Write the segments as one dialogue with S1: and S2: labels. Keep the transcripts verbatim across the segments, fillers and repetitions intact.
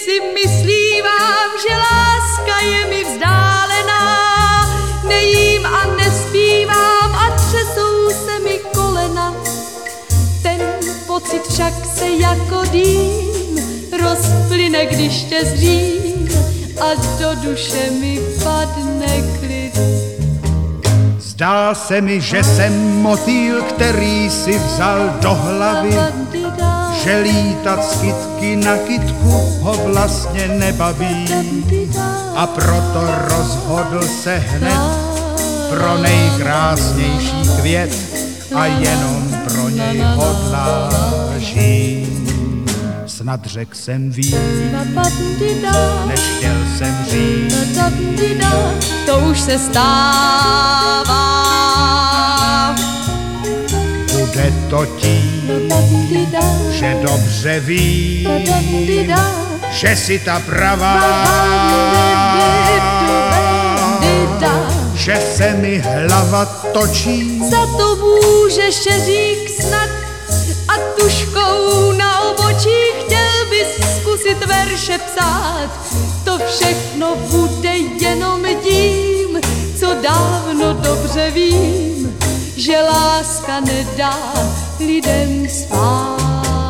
S1: si myslívám, že láska je mi vzdálená. Nejím a nespívám a třesou se mi kolena. Ten pocit však se jako dým rozplyne, když tě zřím a do duše mi padne klid.
S2: Zdá se mi, že jsem motýl, který si vzal do hlavy, že lítat z kytky na kytku ho vlastně nebaví. A proto rozhodl se hned pro nejkrásnější květ a jenom pro něj hodlá žít. Snad řek jsem víc, než chtěl jsem říct.
S1: To už se stává.
S2: Bude to tím, že dobře ví, že si ta pravá, že se mi hlava točí.
S1: Za to může šeřík snad a tuškou na obočí chtěl bys zkusit verše psát. To všechno bude jenom tím, co dávno dobře vím, že láska nedá lidem spát.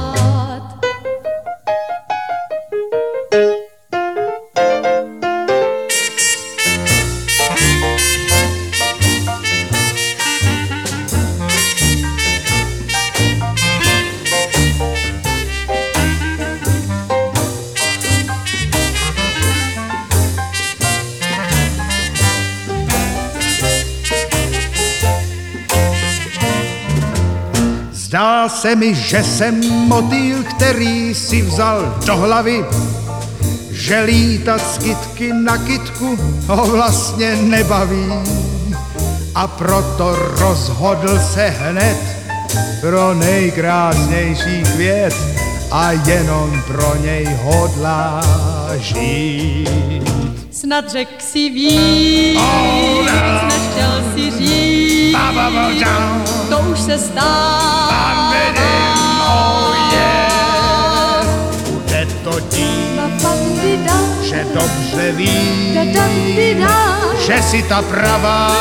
S2: Zdá se mi, že jsem motýl, který si vzal do hlavy, že lítat z kytky na kytku ho vlastně nebaví. A proto rozhodl se hned pro nejkrásnější květ a jenom pro něj hodlá žít.
S1: Snad řek si víc,
S2: oh, no.
S1: než chtěl si říct,
S2: ba, ba, ba, down.
S1: To už se stává.
S2: Oh, yeah. Bude to tím, že dobře ví, že si ta pravá,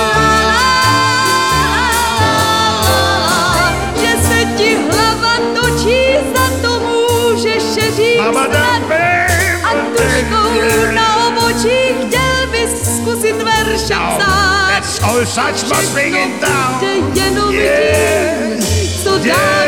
S1: že se ti hlava točí, za to můžeš říct a tuškou na obočí chtěl bys zkusit verše psát.
S2: That's all such must bring it down.
S1: Jenom
S2: yeah.
S1: tím, co dá